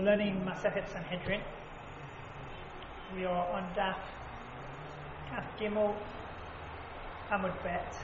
We're learning Masechet Sanhedrin. We are on Daf Kaf Gimel Amud Bet.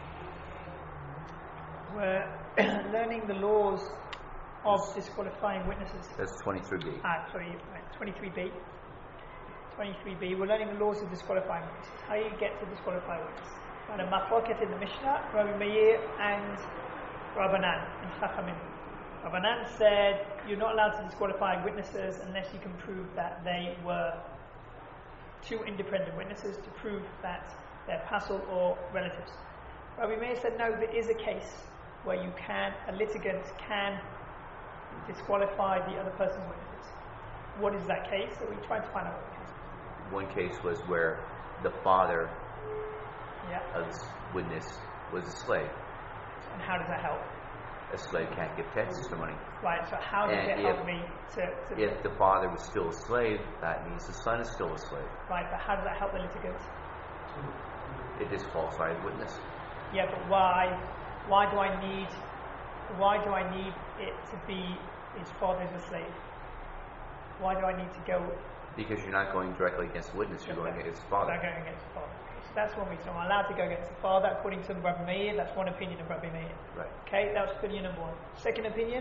We're learning the laws of disqualifying witnesses. That's 23b. 23b. 23b. We're learning the laws of disqualifying witnesses. How you get to disqualify witnesses. And a machloket in the Mishnah, Rabbi Meir and Rabbanan and Chachamim. Rabbanan said you're not allowed to disqualify witnesses unless you can prove that they were two independent witnesses to prove that they're pasul or relatives. Rabbi Meir said no, there is a case where a litigant can disqualify the other person's witnesses. What is that case? So we tried to find out what the case is. One case was where the father of this witness was a slave. And how does that help? A slave can't give testimony. Right, so how does it help me to... If the father was still a slave, that means the son is still a slave. Right, but how does that help the litigant? It disqualifies the witness. Yeah, but why do I need it to be his father's a slave? Why do I need to go... Because you're not going directly against the witness, you're going against the father. Not going against the father. So that's one reason. I'm allowed to go against the father according to Rabbi Meir. That's one opinion of Rabbi Meir. Right. Okay, that was opinion number one. Second opinion?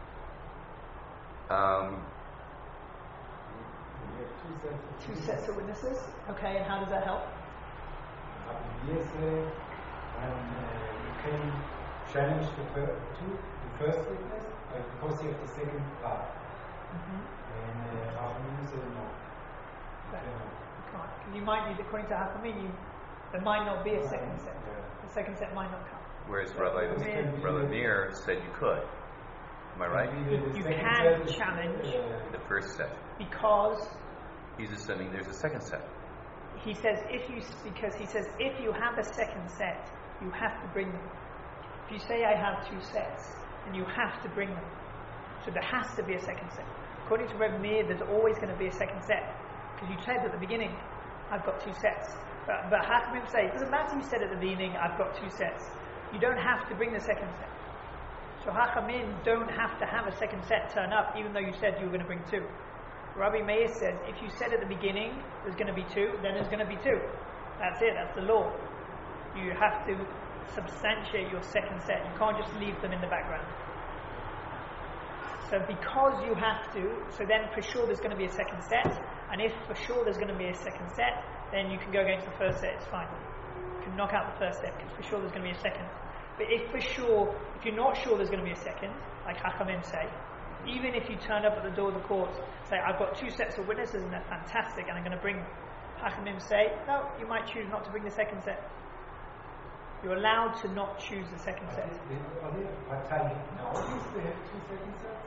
Two sets of witnesses. Okay, and how does that help? Rabbi Meir said you can challenge the first witness because you have the second part. And Rabbi Meir said no. You might need, according to Hachamim, there might not be a second set. The second set might not come. Whereas Rabbi Meir said you could. Am I right? You can challenge the first set. Because he's assuming there's a second set. He says if you have a second set, you have to bring them. If you say I have two sets, then you have to bring them. So there has to be a second set. According to Rabbi Meir, there's always going to be a second set. Because you said at the beginning, I've got two sets. But Hachamim say, it doesn't matter you said at the beginning, I've got two sets. You don't have to bring the second set. So Hachamim don't have to have a second set turn up, even though you said you were going to bring two. Rabbi Meir says, if you said at the beginning, there's going to be two, then there's going to be two. That's it, that's the law. You have to substantiate your second set. You can't just leave them in the background. So because you have to, so then for sure there's going to be a second set, and if for sure there's going to be a second set, then you can go against the first set, it's fine. You can knock out the first set, because for sure there's going to be a second. But if you're not sure there's going to be a second, like Hachamim say, even if you turn up at the door of the court, say, I've got two sets of witnesses and they're fantastic, and I'm going to bring them. Hachamim say, no, you might choose not to bring the second set. You're allowed to not choose the second set. Nowadays they have two second sets?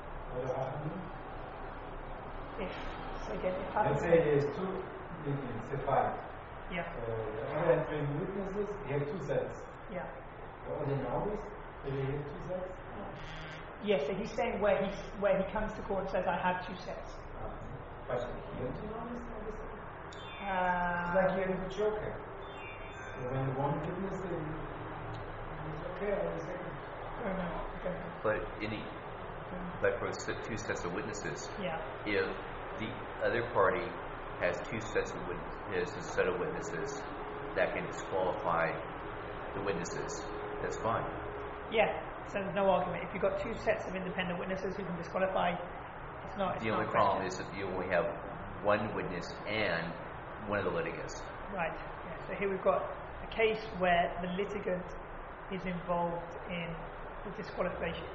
Let's say there's two witnesses, say five. Yeah. The other had three witnesses, you have two sets. Yeah. Are they nowadays? Do they have two sets? No. Yes, so he's saying where he comes to court and says, I have two sets. But here do you understand? It's like here in the joker. So when one witness is okay, on the second. Okay. But for two sets of witnesses, yeah. If the other party has two sets of witnesses, a set of witnesses that can disqualify the witnesses, that's fine. Yeah, so there's no argument. If you've got two sets of independent witnesses who can disqualify, it's not. The only problem is if you only have one witness and one of the litigants. Right. Yeah. So here we've got a case where the litigant is involved in the disqualification.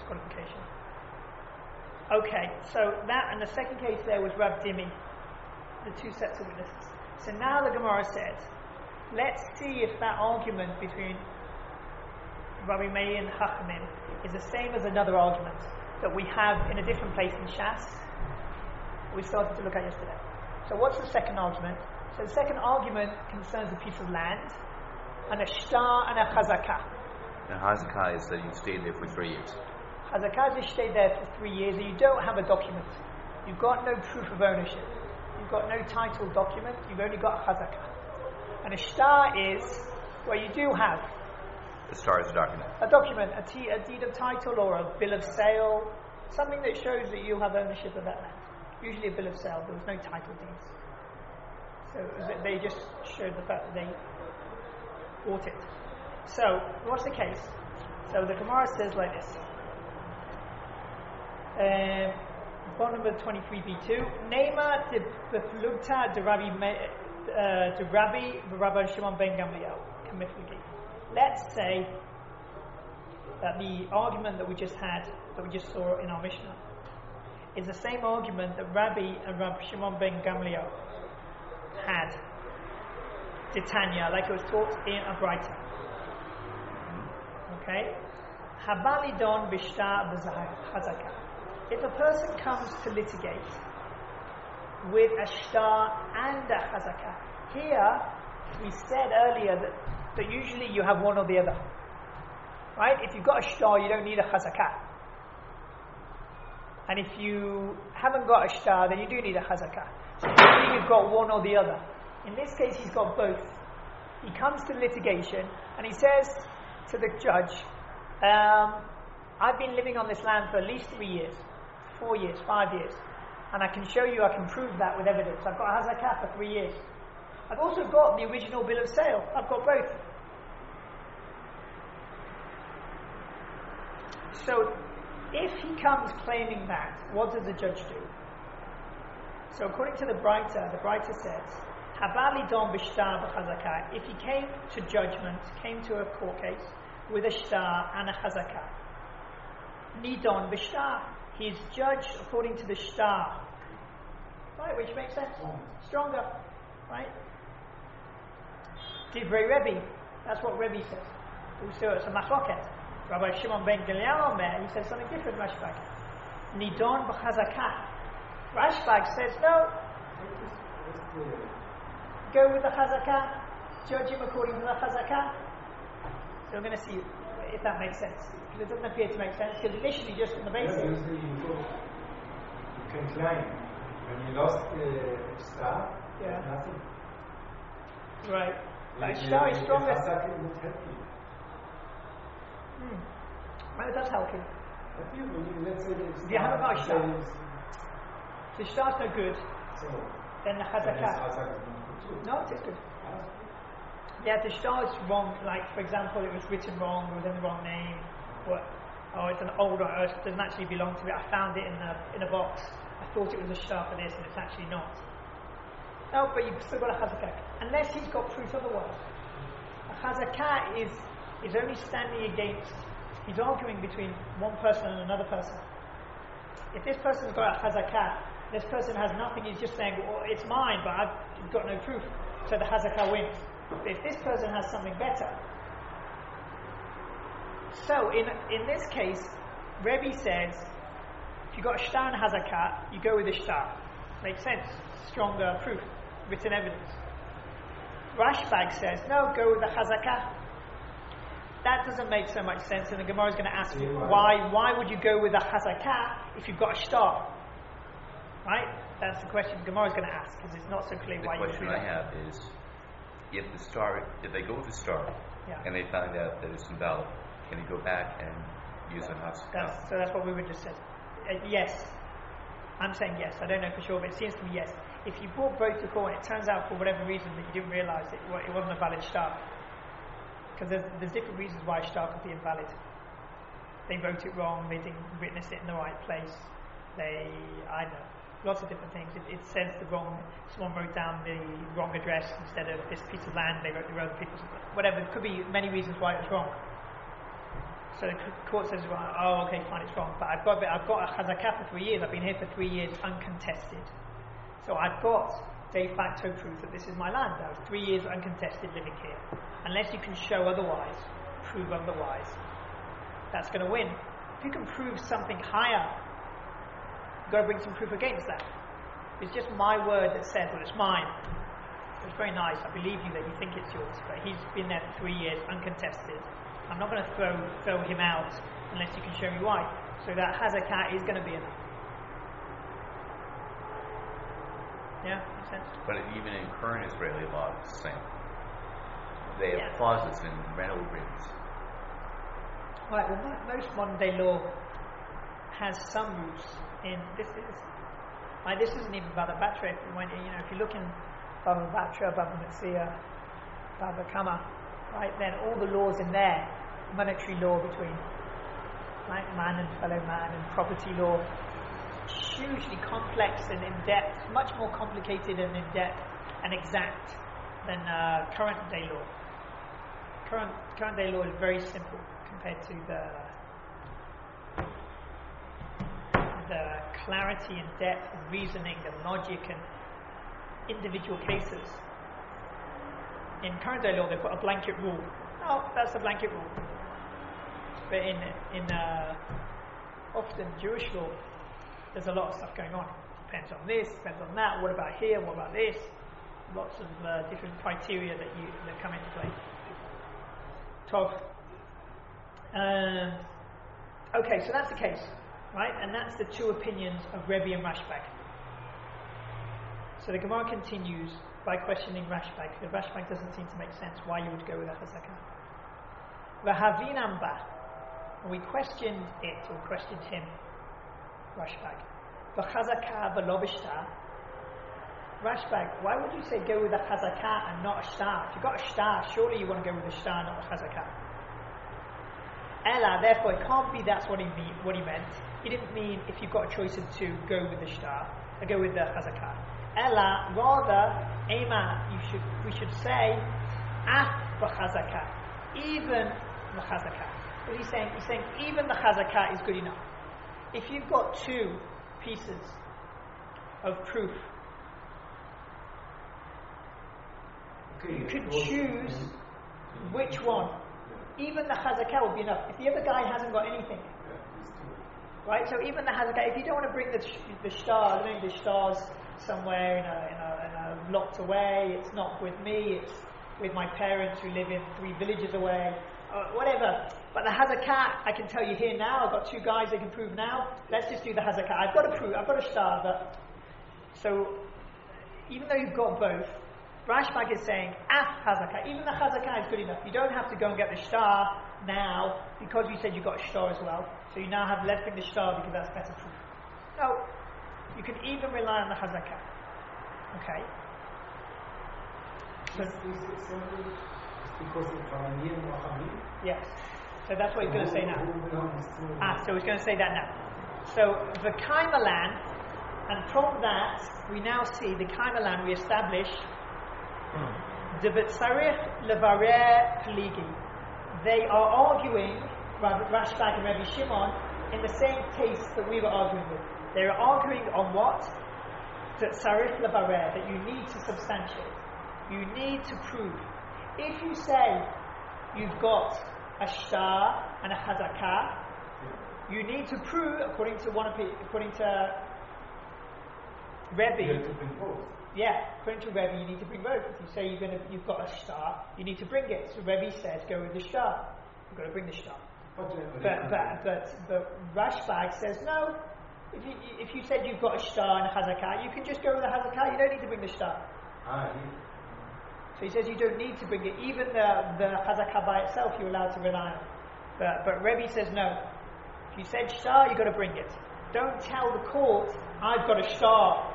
Okay, so that, and the second case there was Rav Dimi, the two sets of witnesses. So now the Gemara says, let's see if that argument between Rabbi Meir and Chachamim is the same as another argument that we have in a different place in Shas, we started to look at yesterday. So what's the second argument? So the second argument concerns a piece of land, and a shtar and a chazakah. And chazakah is that you stayed there for 3 years. Chazakah is you stayed there for 3 years and you don't have a document. You've got no proof of ownership. You've got no title document. You've only got a chazakah. And a shtar is where you do have The star is a document. A document, a deed of title or a bill of sale Something that shows that you have ownership of that land. Usually a bill of sale, there was no title deeds. So they just showed the fact that they bought it. So, what's the case? So the Gemara says like this. Bottom of 23b2. Neima de beflugta de Rabbi Shimon ben Gamliel. Let's say that the argument that we just had, that we just saw in our Mishnah, is the same argument that Rabbi and Rabbi Shimon ben Gamliel had. Titania, like it was taught in a Braita. Okay? Habalidon bishtar b'chazaka. If a person comes to litigate with a shtar and a chazaka, here we said earlier that usually you have one or the other. Right? If you've got a shtar, you don't need a chazaka. And if you haven't got a shtar, then you do need a chazaka. So usually you've got one or the other. In this case, he's got both. He comes to litigation and he says to the judge, I've been living on this land for at least 3 years, 4 years, 5 years, and I can show you, I can prove that with evidence. I've got a hazakah for 3 years. I've also got the original bill of sale. I've got both. So, if he comes claiming that, what does the judge do? So, according to the Braita says, Habali don b'shtar b'chazakah. If he came to judgment, came to a court case with a shtar and a chazakah, nidon b'shtar. He is judged according to the shtar, right? Which makes sense. Stronger, right? Divrei Rebbe. That's what Rebbe says. Also, it's a machloket. Rabbi Shimon ben Gamliel Omer, he says something different. Rashbag. Nidon b'chazakah. Rashbag says no. Go with the chazakah, judge him according to the chazakah. So we're going to see if that makes sense. Because it doesn't appear to make sense, because initially just on the basis. Usually you can claim when you lost the star, nothing. Right. But star is stronger. Chazakah would help you. Well, it does help you. Let's say if you haven't got a star, the star's no good, so then the chazakah. No, it is good. Yeah, the shtar is wrong. Like, for example, it was written wrong, it was in the wrong name, or it's an older earth, it doesn't actually belong to it. I found it in a box. I thought it was a shtar for this, and it's actually not. No, but you've still got a chazakah, unless he's got proof otherwise. A chazakah is only standing against. He's arguing between one person and another person. If this person's got a chazakah, this person has nothing, he's just saying, well, it's mine, but I've got no proof. So the hazakah wins. But if this person has something better. So in this case, Rebbe says, if you've got a shtar and a hazakah, you go with the shtar. Makes sense. Stronger proof, written evidence. Rashbag says, no, go with the hazakah. That doesn't make so much sense, and the Gemara is going to ask you, why would you go with a hazakah if you've got a shtar? Right? That's the question Gemara is going to ask, because it's not so clear why you do that. The question I have is, if they go with the star, and they find out that it's invalid, can they go back and use an hazakah? So that's what we would just said. Yes. I'm saying yes. I don't know for sure, but it seems to me yes. If you brought both to court and it turns out for whatever reason that you didn't realise it wasn't a valid shtar, because there's different reasons why a shtar could be invalid. They wrote it wrong, they didn't witness it in the right place, I know, lots of different things. It says someone wrote down the wrong address instead of this piece of land, they wrote the other people's, whatever, there could be many reasons why it was wrong. So the court says, oh, okay, fine, it's wrong, but I've got a chazakah for 3 years, I've been here for 3 years uncontested. So I've got de facto proof that this is my land. I was 3 years uncontested living here. Unless you can show otherwise, prove otherwise, that's going to win. If you can prove something higher, you've got to bring some proof against that. It's just my word that says, well, it's mine. It's very nice, I believe you that you think it's yours, but he's been there for 3 years uncontested. I'm not going to throw him out unless you can show me why. So that hazakah is going to be enough. Yeah, makes sense. But even in current Israeli law, it's the same. They have clauses in rental agreements. Right, well, most modern day law has some roots in this isn't even Baba Batra. If you look in Baba Batra, Baba Matsya, Baba Kama, right, then all the laws in there, monetary law between man and fellow man, and property law, hugely complex and in depth, much more complicated and in depth and exact than current day law. Current day law is very simple compared to the clarity and depth and reasoning and logic and individual cases. In current day law, they put a blanket rule. No, that's a blanket rule. But in often Jewish law, there's a lot of stuff going on. Depends on this, depends on that. What about here? What about this? Lots of different criteria that come into play. Okay, so that's the case, right? And that's the two opinions of Rebbe and Rashbag. So the Gemara continues by questioning Rashbag, because Rashbag doesn't seem to make sense why you would go with a Chazakah. V'havinam ba, and we questioned it, or questioned him, Rashbag. V'chazakah v'lo b'shtar. Rashbag, why would you say go with a Chazakah and not a shtar? If you've got a shtar, surely you want to go with a shtar, not a Chazakah. Ella, therefore it can't be that's what he meant. He didn't mean if you've got a choice of two, go with the shtar, or go with the Chazakah. Ella, rather, Ema, we should say, af b'chazakah, even the chazakah. What he's saying? He's saying even the chazakah is good enough. If you've got two pieces of proof, you could choose which one. Even the chazakah will be enough. If the other guy hasn't got anything, right? So even the chazakah, if you don't want to bring the shtar, maybe the shtar's somewhere in a locked away, it's not with me, it's with my parents who live in 3 villages away, whatever. But the Hazakah, I can tell you here now, I've got 2 guys that can prove now, let's just do the Hazakah. I've got to prove, I've got a shtar, but so even though you've got both, Rashbag is saying, af Hazakah, even the Hazakah is good enough. You don't have to go and get the shtar now, because you said you got a shtar as well, so you now have, let's bring the shtar because that's better proof. No. You can even rely on the Hazakah. Okay? So, yes. So that's what he's going to say now. So he's going to say that now. So the Kaimalan, and from that we now see the Kaimalan we establish the B'tzarich Levarer Pligi. They are arguing, Rashbag and Rabbi Shimon, in the same case that we were arguing with. They're arguing on what? That Tzarich Levarer, that you need to substantiate. You need to prove. If you say you've got a shtar and a Hazakah, you need to prove, according to Rebbe. According to Rebbe, you need to bring both. If you say you've got a shtar, you need to bring it. So Rebbe says, go with the shtar. You've got to bring the shtar. But Rashbag says no. If you said you've got a shtar and a Hazakah, you can just go with the Hazakah. You don't need to bring the shtar. So he says you don't need to bring it. Even the Hazakah by itself, you're allowed to rely on. But Rebbe says no. If you said shtar, you've got to bring it. Don't tell the court I've got a shtar,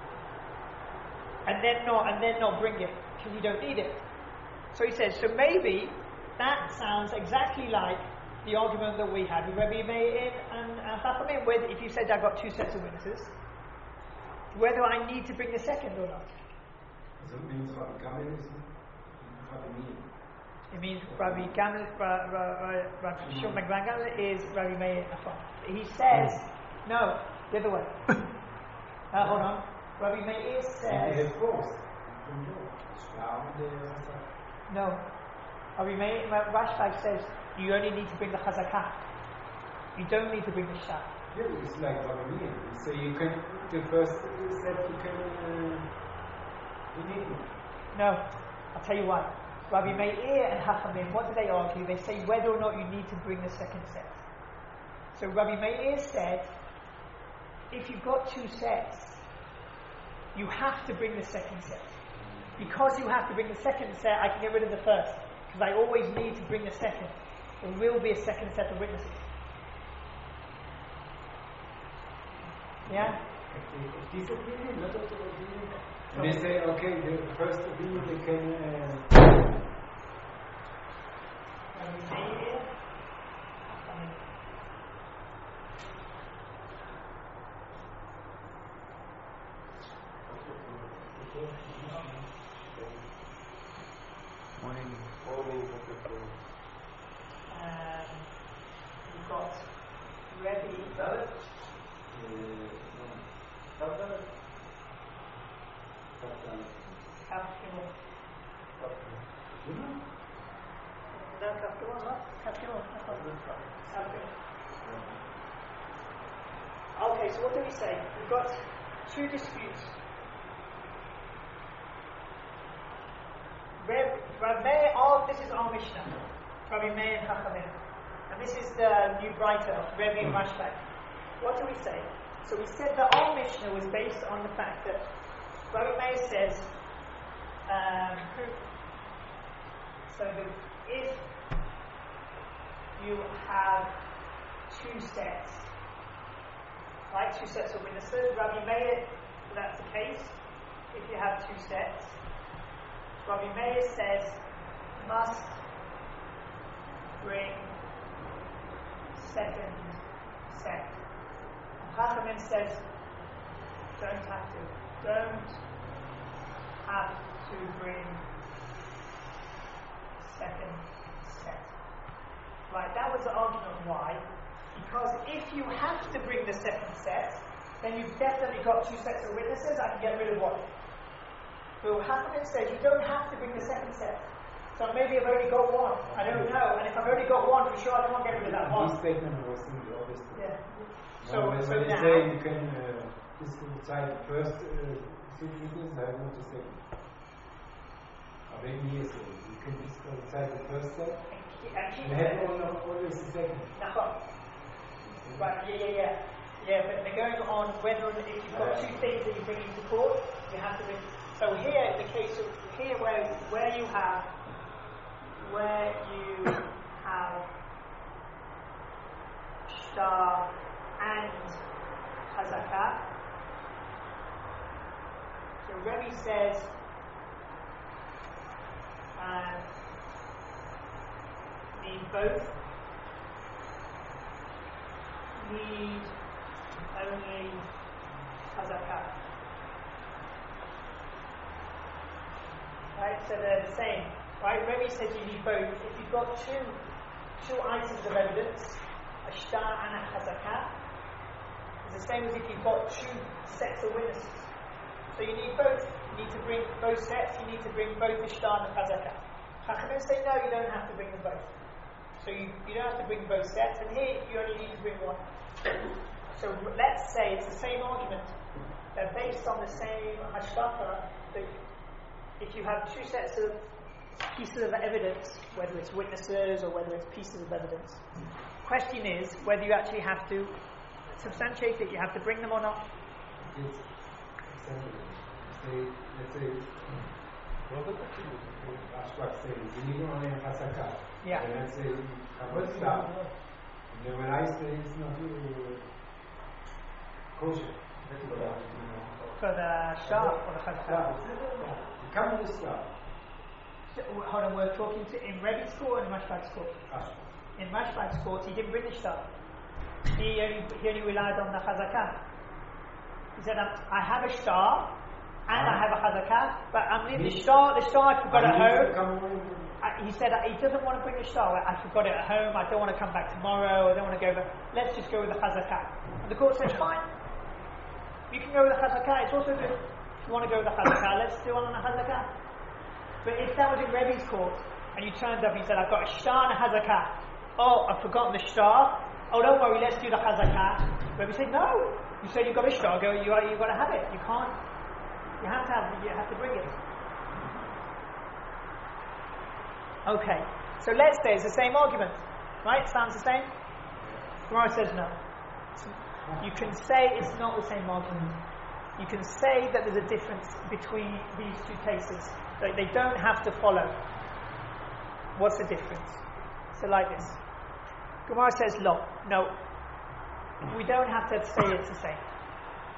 and then not bring it because you don't need it. So he says, so maybe that sounds exactly like the argument that we had with Rabbi Meir and Chachamim, where if you said I've got 2 sets of witnesses, whether I need to bring the second or not. So it means Rabbi Gamel is Rabbi Meir. It means Rabbi Gamel, Rabbi Shimon ben Gamel is Rabbi Meir. He says, no, the other way. Hold on. Rabbi Meir says... No. Rabbi Meir, Rashbag says, you only need to bring the Chazakah. You don't need to bring the shtar. Yeah, it's like Rabbi Meir. So you can, the first set you can... you need it. No. I'll tell you why. Rabbi Meir and Chachamim, what do they argue? They say whether or not you need to bring the second set. So Rabbi Meir said, if you've got 2 sets, you have to bring the second set. Because you have to bring the second set, I can get rid of the first. Because I always need to bring the second. There will be a second set of witnesses. Yeah? If this opinion, not other opinion, and they say, okay, the first opinion they can. Morning. You've got Rebbe. Okay, so what do we say? We've got two disputes. Rav Meir, this is our Mishnah, Rabbi Meir and Chachamim, and this is the new writer, Rebbe and Rashbag. What do we say? So we said that our Mishnah was based on the fact that Rabbi Meir says, so that if you have two sets, right, two sets of witnesses, Rabbi Meir, that's the case. If you have two sets, Rabbi Meir says must bring second set. And Chachamim says don't have to bring second set. Right, that was the argument why. Because if you have to bring the second set, then you've definitely got two sets of witnesses. I can get rid of one. But Chachamim says you don't have to bring the second set. So maybe I've only got one. I don't know. And if I've only got one, for sure I can't get rid of that one. This statement was in the obvious. Yeah. So when you now, say you can decide the first witness, I want to say. Maybe yes, you can decide the first step. And have always the second. Right, yeah. Yeah, but they're going on whether or not if you've got two things that you bring into court, you have to bring. So here, in the case of here, where you have shtar and chazakah. So Rebbe says need both. Need only chazakah. Right, so they're the same. Right, Rebbe says you need both. If you've got two items of evidence, a shtar and a chazakah, it's the same as if you've got two sets of witnesses. So you need both. You need to bring both sets. You need to bring both the shtar and the chazakah. Chachamim say no, you don't have to bring them both. So you don't have to bring both sets, and here you only need to bring one. So let's say it's the same argument. They're based on the same hashkafa, that if you have two sets of pieces of evidence, whether it's witnesses or whether it's pieces of evidence, question is whether you actually have to substantiate it, you have to bring them or not. Let's say Rashbag says you need only a chazakah. Yeah. And let's say you have a shtar. And then when I say it's not kosher, For the shtar or the chazakah? You come with the shtar. Hold on, we're talking in Rebbe's court or in Rashbag's court? In Rashbag's court, he didn't bring the shtar. He only relied on the chazakah. He said, I have a shtar and I have a chazakah, but I'm leaving the shtar I forgot at home. He said he doesn't want to bring the shtar. I forgot it at home. I don't want to come back tomorrow. I don't want to go back. Let's just go with the chazakah. And the court says, fine. You can go with the chazakah. It's also good. If you want to go with the chazakah, let's do one on the chazakah. But if that was in Rebbe's court, and you turned up and you said, I've got a shtar and a chazakah. Oh, I've forgotten the shtar. Oh, don't worry, let's do the chazakah. Rebbe said, no. You said you've got a shtar. You've got to have it. You can't. You have to bring it. Okay. So let's say it's the same argument. Right? Sounds the same? Gemara says no. You can say it's not the same argument. You can say that there's a difference between these two cases. They don't have to follow. What's the difference? So like this. Gemara says no. We don't have to say it's the same.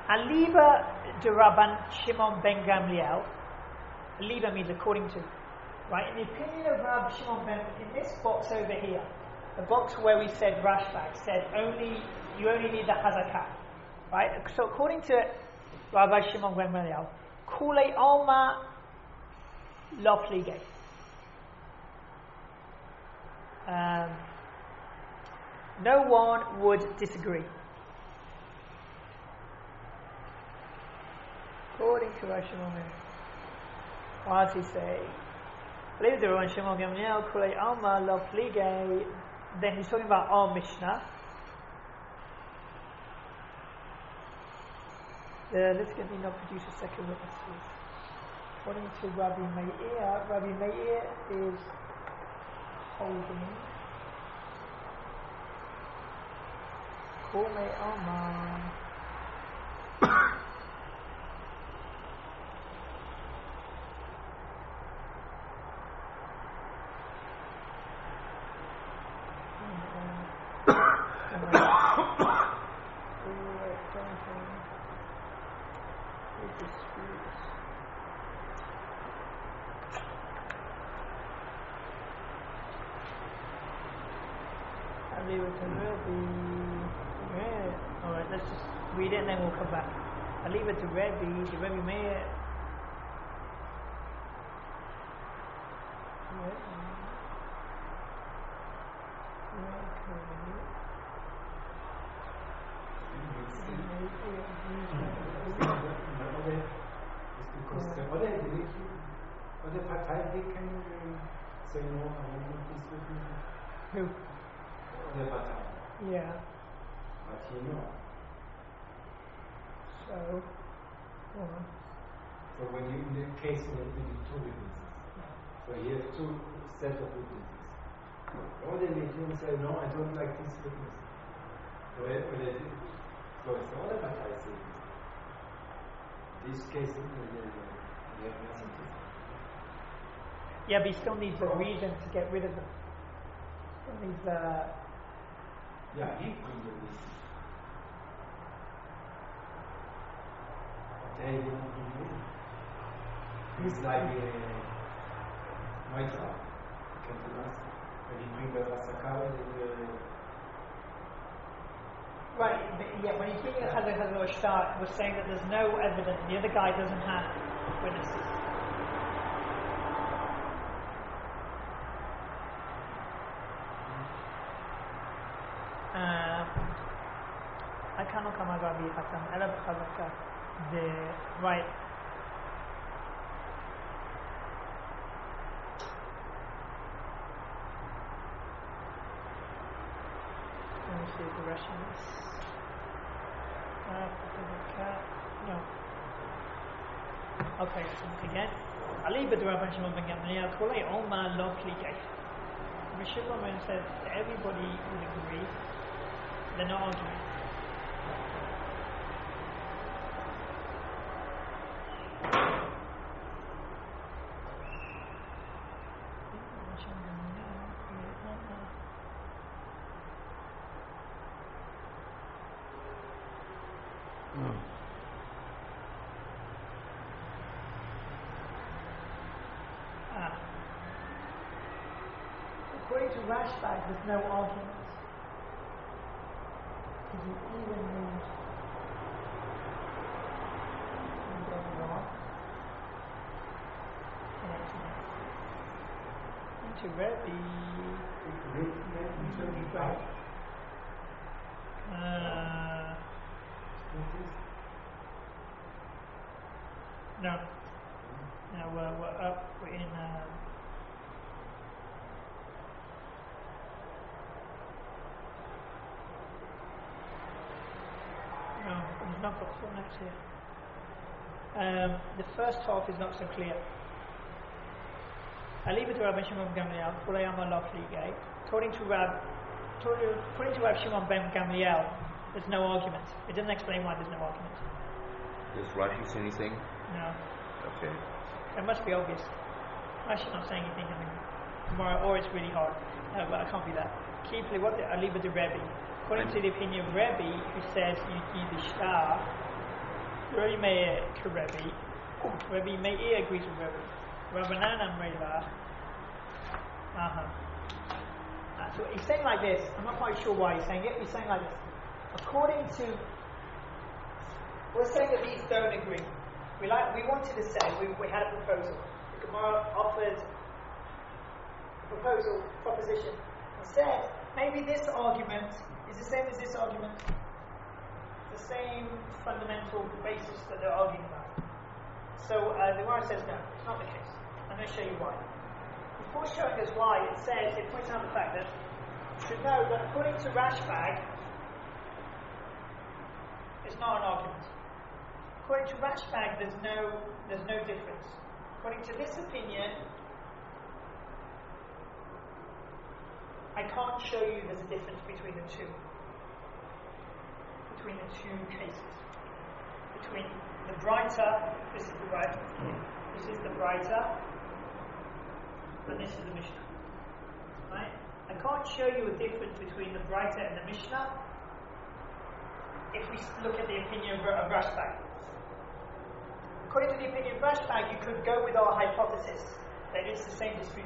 Aliba de Rabban Shimon ben Gamliel. Aliba means according to. Right? In the opinion of Rabbi Shimon ben, in this box over here, the box where we said Rashbag said you only need the Hazakah. Right? So according to Rabbi Shimon ben Gamliel, Kule Alma Lo Plige. No one would disagree. According to Rabbi Shimon ben Gamliel, what does he say? Then he's talking about our Mishnah. Let's get me not produce a second witnesses. According to Rabbi Meir is holding Kule Alma. Alright, let's just read it and then we'll come back. I'll leave it to Rebbe. The Rebbe Meir. Because the other Partei, they can say no, I want this with me. Who? The Partei. Yeah. But you know. So, go on. So when you, in the case when you need two witnesses, so you have two set of witnesses. Or they say, no, I don't like this witness. So it's all about I say. This case, you have nothing to say. Yeah, but he still needs a reason to get rid of them. Still needs Yeah, he brings the reason. But they don't bring it. He's like Moitra. Came to us. When he brings the Rasakawa, right, but yeah, when he's bringing a Chazak or Shtar, we're saying that there's no evidence, the other guy doesn't have witnesses. I cannot come out of the Hatam, Elab Chazaka, the right. Let me see the Russians. No. Okay, so again. Ali Rabban Shimon ben Gamliel, Kolei Oma Lo Plige. Rabbi Shimon said everybody would agree. They're not arguing. According to Rashbag, there's no argument. Because you even need into Rebbe. No. No, we're up. We're in. No, he's not got footnotes here. The first half is not so clear. I leave it to Rabbi Shimon ben Gamliel. According to Rabbi Shimon ben Gamliel, there's no argument. It doesn't explain why there's no argument. Does Rashi say anything? No. Okay. It must be obvious. Rashi's not saying anything tomorrow, or it's really hard. No, but I can't be that. Keeply, what I leave it to Rebbe. According to the opinion of Rebbe, who says you need the shtar, Rabbi Meir Karebi. Rabbi Meir agrees with Rabbi. Rabbanan Amrela. So he's saying like this. I'm not quite sure why he's saying it. He's saying like this. According to, we're saying that these don't agree. We wanted to say we had a proposal. The Gemara offered a proposition, and said maybe this argument is the same as this argument. The same fundamental basis that they're arguing about. So the Gemara says no, it's not the case. I'm going to show you why. Before showing us why, it points out the fact that you should know that according to Rashbag, it's not an argument. According to Rashbag, there's no difference. According to this opinion, I can't show you there's a difference between the two. Between the two cases. Between the brighter, this is the brighter, this is the brighter, and this is the Mishnah. Right? I can't show you a difference between the brighter and the Mishnah if we look at the opinion of Rashbag. According to the opinion of Rashbag, you could go with our hypothesis that it's the same dispute.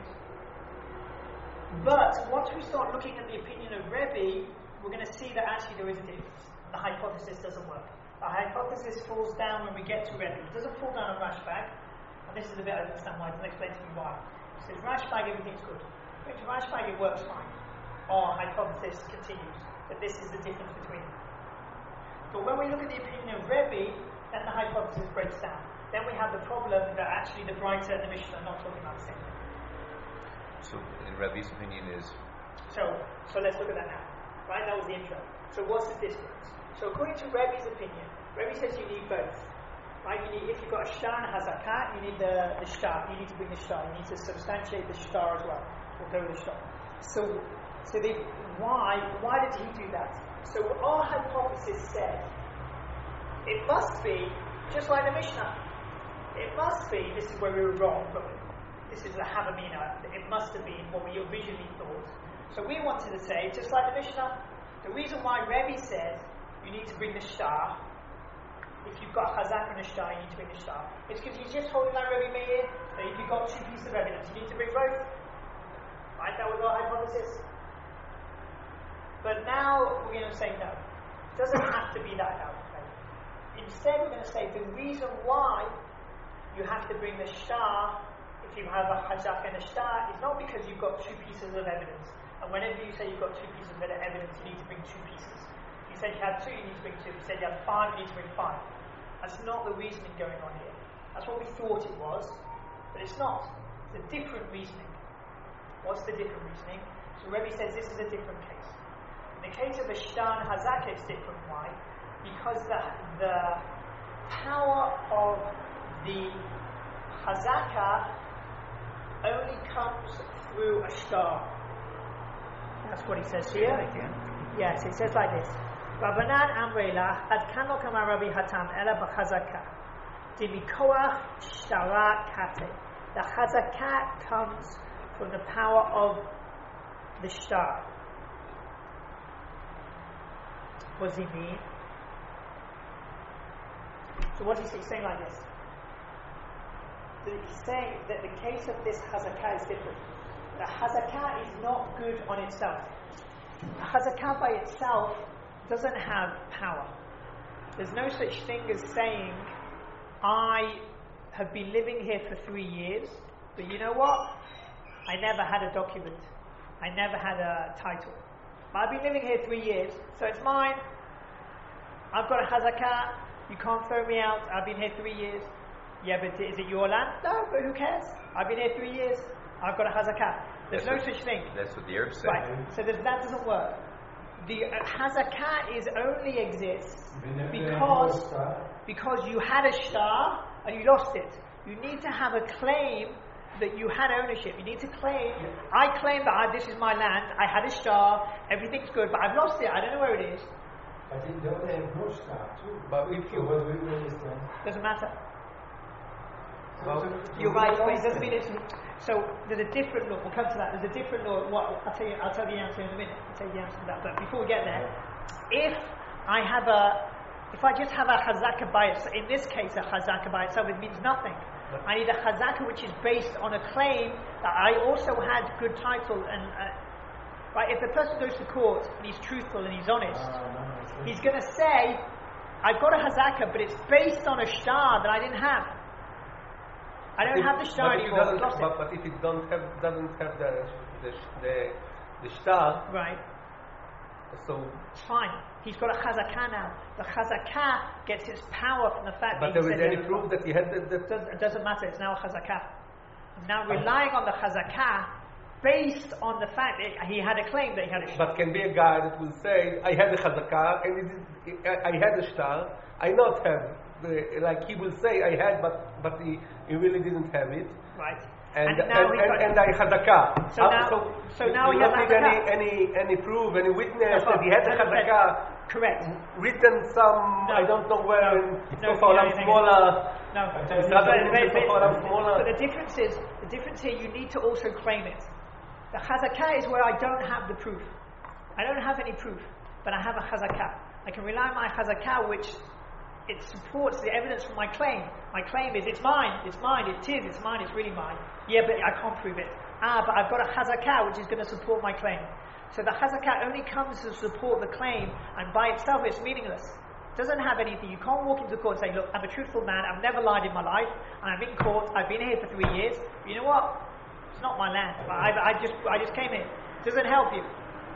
But once we start looking at the opinion of Rebbe, we're going to see that actually there is a difference. The hypothesis doesn't work. The hypothesis falls down when we get to Rebbe. It doesn't fall down on Rashbag, and this is the bit I understand why. I'll explain to you why. It says Rashbag, everything's good. According to Rashbag, it works fine. Our hypothesis continues, but this is the difference between them. But when we look at the opinion of Rebbe, then the hypothesis breaks down. Then we have the problem that actually the brighter and the Mishnah are not talking about the same thing. So, in Rebbe's opinion is... So let's look at that now. Right, that was the intro. So what's the difference? So according to Rebbe's opinion, Rebbe says you need both. Right? If you've got a shtar and a hazakah, you need the shtar. You need to bring the shtar. You need to substantiate the shtar as well. We'll go with the shtar. Why did he do that? So our hypothesis said it must be just like the Mishnah. It must be, this is where we were wrong, but this is the Havamina. It must have been what we originally thought. So we wanted to say, just like the Mishnah, the reason why Rebbe said you need to bring the shtar, if you've got Chazak and a shtar, you need to bring the shtar. It's because he's just holding that Rebbe Meir, that if you've got two pieces of evidence, you need to bring both. Right, that was our hypothesis. But now we're going to say no. It doesn't have to be that out. Instead, we're going to say the reason why you have to bring the shtar, if you have a Chazak and a shtar, is not because you've got two pieces of evidence. And whenever you say you've got two pieces of evidence, you need to bring two pieces. If you said you had two, you need to bring two. If you said you had five, you need to bring five. That's not the reasoning going on here. That's what we thought it was, but it's not. It's a different reasoning. What's the different reasoning? So Rebbe says this is a different case. In the case of a shtar and Chazak, it's different. Why? Because the power of the Chazaka only comes through a shtar. That's what he says here. Yes, it says like this. Rabbanan Amrela ad kano kama Rabbi Hatam ela b'chazaka di mikoach shtara kate. The Chazaka comes from the power of the shtar. What does he mean? So what is he saying like this? He's saying that the case of this Hazakah is different. The Hazakah is not good on itself. The Hazakah by itself doesn't have power. There's no such thing as saying, I have been living here for 3 years, but you know what? I never had a document. I never had a title. But I've been living here 3 years, so it's mine. I've got a Hazakah. You can't throw me out. I've been here 3 years. Yeah, but is it your land? No, but who cares? I've been here 3 years. I've got a Hazakah. There's no such thing. That's what the Arabs say. Right. So that doesn't work. The Hazakah only exists because you had a shtar and you lost it. You need to have a claim that you had ownership. You need to claim, I claim that this is my land, I had a shtar, everything's good, but I've lost it, I don't know where it is. But in don't they have no shtar too? But if you... What we understand? Doesn't matter. You're right, but it doesn't mean it's... So there's a different law. We'll come to that. There's a different law. I'll tell you the answer in a minute. I'll tell you the answer to that. But before we get there, if I have a If I just have a chazaka by itself, in this case, a chazaka by itself, it means nothing. I need a chazaka which is based on a claim that I also had good title and. Right, if the person goes to court and he's truthful and he's honest, he's going to say, I've got a hazaka, but it's based on a shtar that I didn't have. I don't have the shtar anymore. But if it doesn't have the shtar, right? So it's fine. He's got a chazaka now. The chazaka gets its power from the fact but that there is any proof that he had the It doesn't matter. It's now a chazaka. I'm now relying on the chazaka based on the fact that he had a claim that he had a shtar. But can be a guy that will say, I had a chazaka and I had a shtar. I not have. Like he will say, I had, but he really didn't have it. Right. And now I chazaka. So now you he has don't need any proof, any witness that he had a chazaka. Correct. Written some, I don't know where, in No. But the difference here, you need to also claim it. The chazakah is where I don't have the proof. I don't have any proof, but I have a chazakah. I can rely on my chazakah, which it supports the evidence for my claim. My claim is, it's mine, it's mine, it's mine, it's really mine. Yeah, but I can't prove it. But I've got a chazakah, which is going to support my claim. So the chazakah only comes to support the claim, and by itself it's meaningless. It doesn't have anything. You can't walk into court and say, look, I'm a truthful man, I've never lied in my life, and I'm in court, I've been here for 3 years. But you know what? It's not my land. I just came here. It doesn't help you.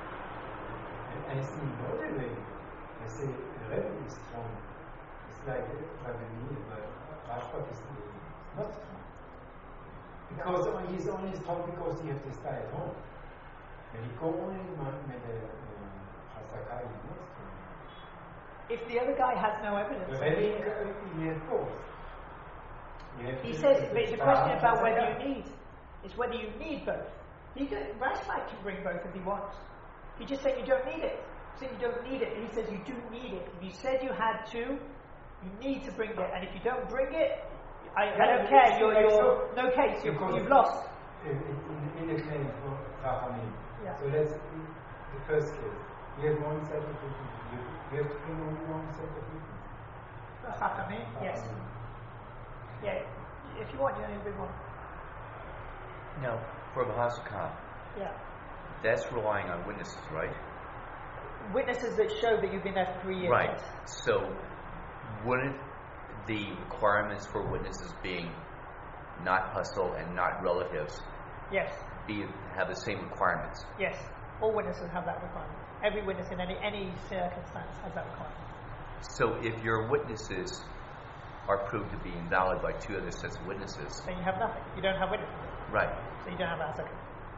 I see another way. I say the Rebbe is strong. It's like Rabbi but Rashbach is not strong. Because he's only strong because he has to stay at home. When he go only with the Hasakai, he's not strong. If the other guy has no evidence. The Rebbe, he has both. He says, but it's a question about whether you need. It's whether you need both. Rashbach can bring both if he wants. He just said you don't need it. He said you don't need it. And he says you do need it. If you said you had to, you need to bring it. And if you don't bring it, I don't care. You're no case. You've lost. In the claim for Chachamim. Yeah. So that's the first case. You have one set of witnesses. You have to bring only one set of witnesses. Chachamim, yes. Yeah. If you want, you only bring one. No, for the Hasakah, Yeah. that's relying on witnesses, right? Witnesses that show that you've been there for 3 years. Right. So, wouldn't the requirements for witnesses being not hustle and not relatives Yes. have the same requirements? Yes. All witnesses have that requirement. Every witness in any circumstance has that requirement. So, if your witnesses are proved to be invalid by two other sets of witnesses, Then you have nothing. You don't have witnesses. right? So you don't have a hazakah.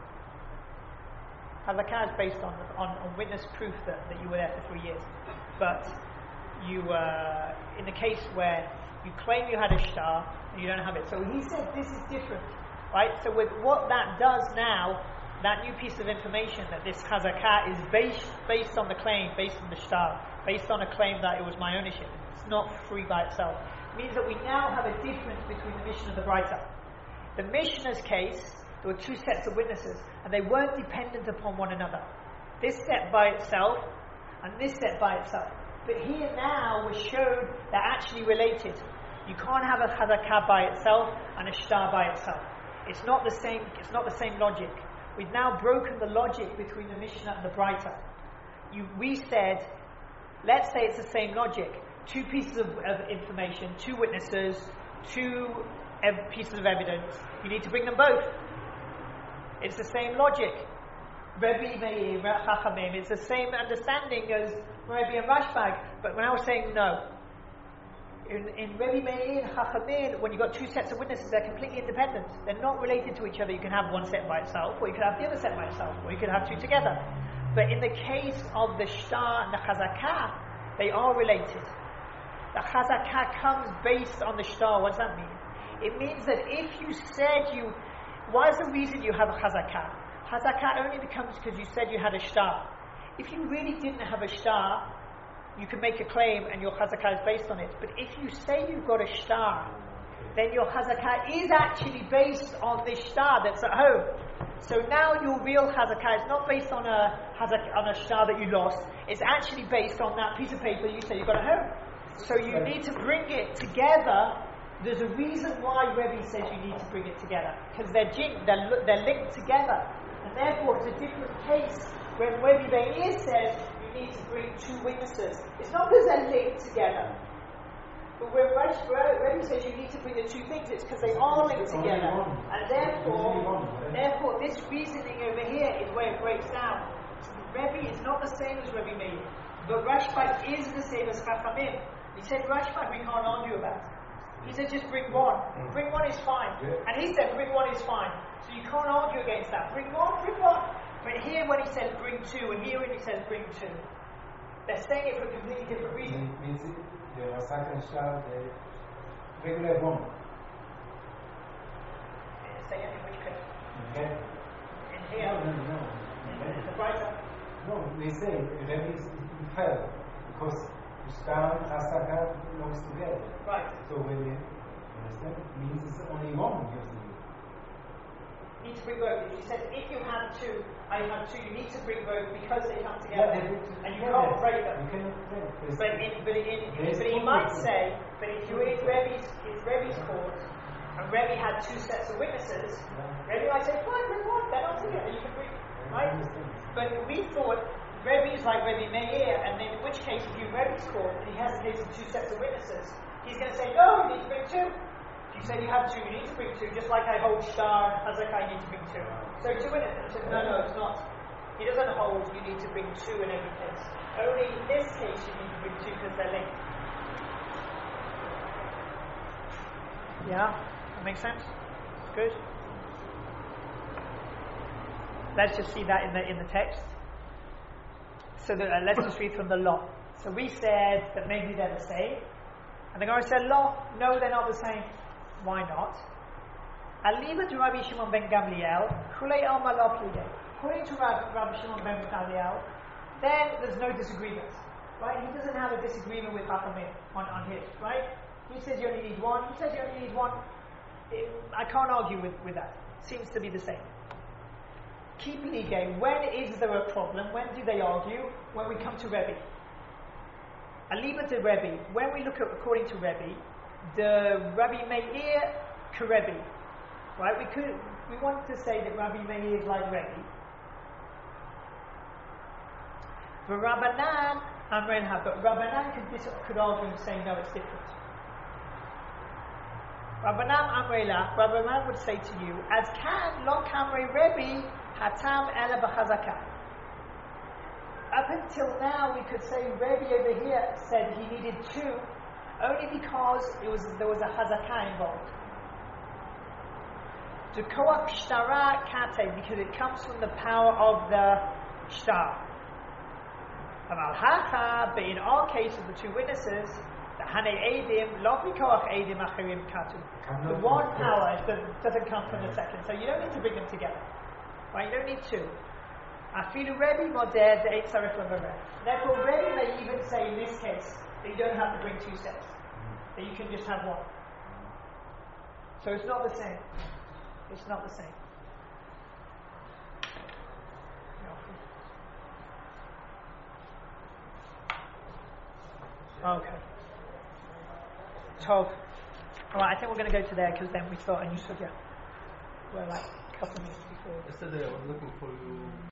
Hazakah is based on witness proof that you were there for 3 years. But you, in the case where you claim you had a shtar and you don't have it. So he said this is different, right? So with what that does now, that new piece of information that this hazakah is based on the claim, based on the shtar, based on a claim that it was my ownership. It's not free by itself. It means that we now have a difference between the Mishnah and the Braita. The Mishnah's case, there were two sets of witnesses, and they weren't dependent upon one another. This set by itself, and this set by itself. But here now we're showed they're actually related. You can't have a hazakah by itself and a shtar by itself. It's not the same. It's not the same logic. We've now broken the logic between the Mishnah and the Braita. We said, let's say it's the same logic. Two pieces of information, two witnesses, two pieces of evidence. You need to bring them both. It's the same logic. Rebbe, Meir, Chachamim. It's the same understanding as Rebbe and Rashbag. But when I was saying no, in Rebbe, Meir, and Chachamim, when you've got two sets of witnesses, they're completely independent. They're not related to each other. You can have one set by itself, or you could have the other set by itself, or you could have two together. But in the case of the shtar and the chazakah, they are related. The chazakah comes based on the shtar. What does that mean? It means that if you said why is the reason you have a chazakah? Chazakah only becomes because you said you had a shtar. If you really didn't have a shtar, you can make a claim and your chazakah is based on it. But if you say you've got a shtar, then your chazakah is actually based on this shtar that's at home. So now your real chazakah is not based on a shtar that you lost. It's actually based on that piece of paper you say you've got at home. So you need to bring it together. There's a reason why Rebbe says you need to bring it together, because they're linked together, and therefore it's a different case when Rebbe Meir says you need to bring two witnesses. It's not because they're linked together, but when Rebbe says you need to bring the two things, it's because they are linked together, and therefore this reasoning over here is where it breaks down. Rebbe is not the same as Rebbe Meir, but Rashbag is the same as Chachamim. He said Rashbag we can't argue about. He said just bring one. Bring one is fine. And he said bring one is fine. So you can't argue against that. Bring one. But here when he says bring two, and here when he says bring two, they're saying it for a completely different reason. Means the Osaka and Shah, the regular one. Say it in which case? Okay. In here. No. In the brighter. No, they say Rebbe is fell because Shah and Osaka belongs together. Right. So when you understand, it means it's only one using it. You need to bring both. He said if you have two, I have two, you need to bring both because they come together, and you can't break them. You cannot break. But he might say, but if you're in Rebbe's court, and Rebbe had two sets of witnesses, Rebbe might say, fine, bring one, they're not together, you can bring, right? But we thought Rebbe is like Rebbe Meir, and in which case, if you're in Rebbe's court, and he has a case of two sets of witnesses, he's going to say, no, you need to bring two. If you say you have two, you need to bring two, just like I hold Shah and Hazakah, you need to bring two. So two witnesses. I said, no, it's not. He doesn't hold you need to bring two in every case. Only in this case you need to bring two because they're linked. Yeah? That makes sense? Good? Let's just see that in the text. So let's just read from the law. So we said that maybe they're the same. And the Gemara said, law, no, they're not the same. Why not? Alima to Rabbi Shimon ben Gamliel, Kulei Alma lo plide. According to Rabbi Shimon ben Gamliel, then there's no disagreement. Right? He doesn't have a disagreement with Chachamim on his, right? He says you only need one, he says you only need one. I can't argue with that. Seems to be the same. Keep Lige, when is there a problem? When do they argue? When we come to Rebbe. Alima to Rebbe, when we look at according to Rebbe, the Rabbi Meir to Rebbe. Right? We want to say that Rabbi Meir is like Rebbe. But Rabbanan Amrenha, but Rabbanan could argue and say no, it's different. Rabbanan Amrela, Rabbanan would say to you, as can lo kamre Rebbe hatam ela b'chazakah. Up until now, we could say Rebbe over here said he needed two, only because there was a hazakah involved. To koach shtara kate, because it comes from the power of the shtar. But in our case of the two witnesses, the hane edim lo mikoach edim achirim katu. The one power doesn't come from the second, so you don't need to bring them together. Right? You don't need two. Afilu Rebbe modeh de'et tzarich levarech. Therefore, Rebbe may even say in this case that you don't have to bring two sets, that you can just have one. So it's not the same. It's not the same. Okay. Tov. Alright, I think we're going to go to there because then we start a new sugya. We're like a couple of minutes before. Yesterday I was looking for you.